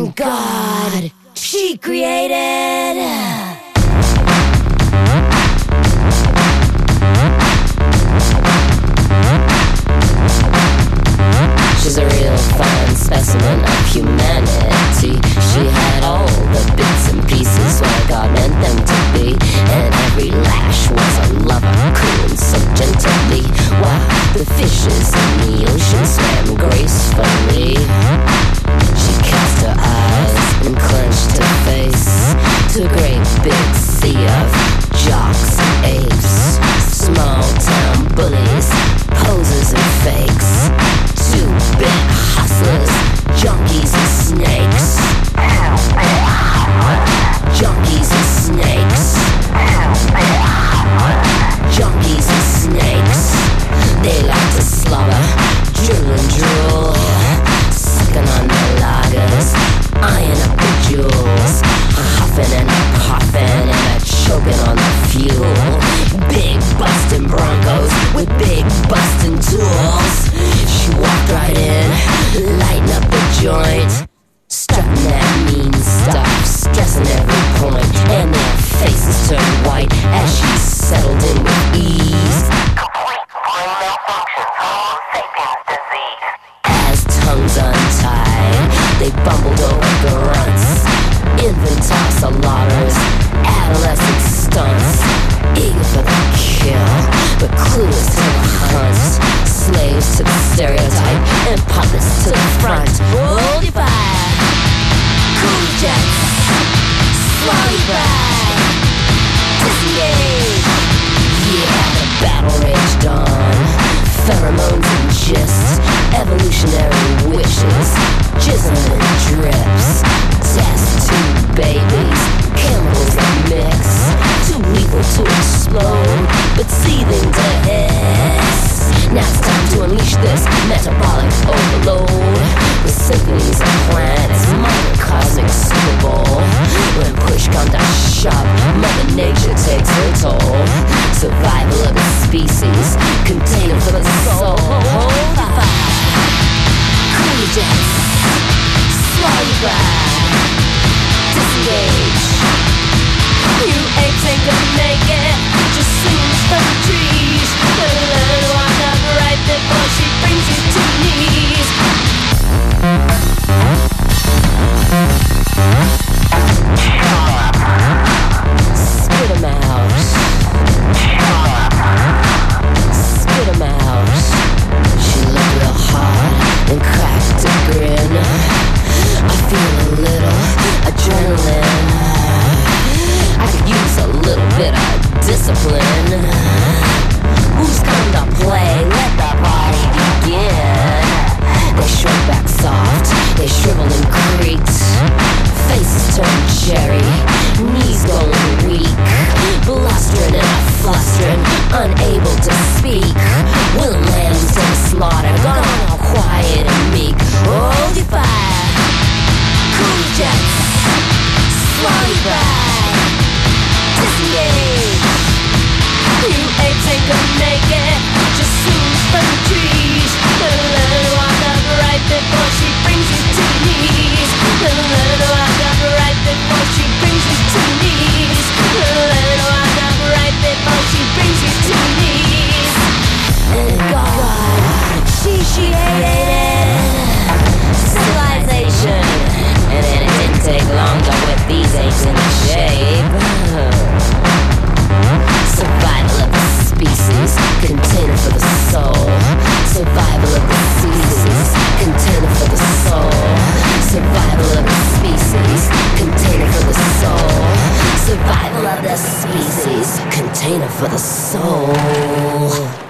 Oh God, she created. She's a real fine specimen of humanity. She had all the bits and pieces where God meant them to be, and every lash was a lover, cooing so gently, while the fishes in the ocean swam gracefully. She cast her eyes and clenched her face to a great big sea of jocks and apes, small town bullies, posers and fakes, two-bit hustlers, junkies and snakes. Junkies and snakes. Junkies and snakes. They like to slaughter, drill and drool, sucking on their lagers, eyeing up the jewels, huffing and puffing and choking on the fuel. Big bustin' Broncos with big bustin' tools. She walked right in, lighting up the joint, strutting that mean stuff, stressing every point, and their faces turned white as she settled in with ease. Complete brain malfunction, Homo sapiens disease. As tongues untied, they bumbled over grunts, infant ocelotters, adolescent stunts, eager for the kill, but clueless to the hunt, slaves to the stereotype and puppets to the front. Hold your fire, cool jets, slowly ride, disengage. Yeah, the battle raged on, pheromones and gists, evolutionary wishes, jizzing and drips, test tube babies, chemicals that mix, too lethal to explode, but seething to hiss. Now it's time to unleash this metabolic overload. The symphonies of planets, microcosmic Super Bowl. When push comes to shove, Mother Nature takes her toll. Survival of the species, container for the soul. Hold the fire, cool your jets, slow your ride, disengage. You apes ain't gonna make it, just swings from the trees. Learn to walk upright before she brings you to your knees. Spit 'em out. Spit 'em out. She looked real hard and cracked a grin. I feel a little adrenaline. I could use a little bit of discipline. Who's come to play? Let the party begin. They shrunk back soft, they shriveled and creaked, faces turned cherry, knees going weak, blustering and flustering, unable to speak. Willing lambs to the slaughter, gone all quiet and meek. Hold your fire, cool your jets, slow your ride, disengage. You apes ain't gonna make it, just swings from the trees. Learn to walk upright before she brings you to your knees. Learn to walk upright before she brings you to your knees. Learn to walk upright before she brings you to your knees. And God, she hated civilization, and then it didn't take long to whip these apes into shape. Survival of the species, container for the soul. Survival of the species, container for the soul. Survival of the species, container for the soul. Survival of the species, container for the soul.